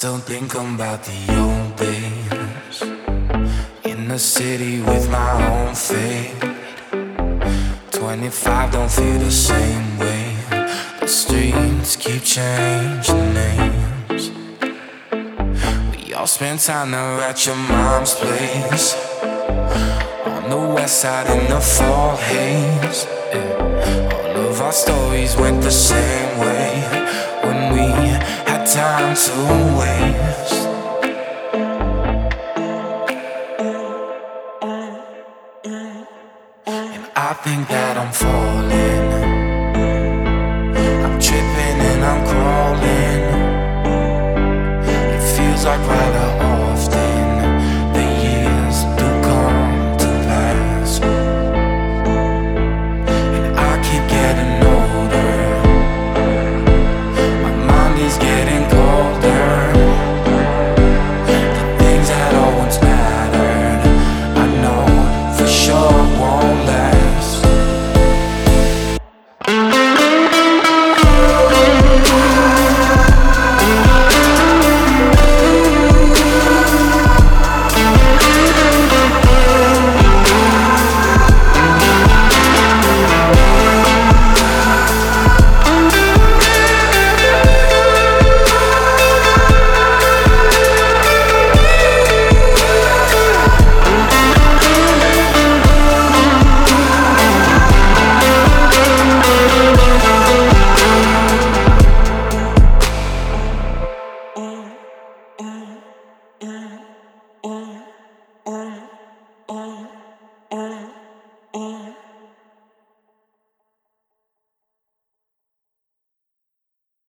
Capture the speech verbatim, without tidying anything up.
still think about the old days in the city with my own fate. Twenty-five don't feel the same way. The streets keep changing names. We all spend time now at your mom's place, on the west side in the fall haze. Yeah. All of our stories went the same way when we had time to waste. And I think that I'm falling, I'm tripping and I'm crawling. It feels like right up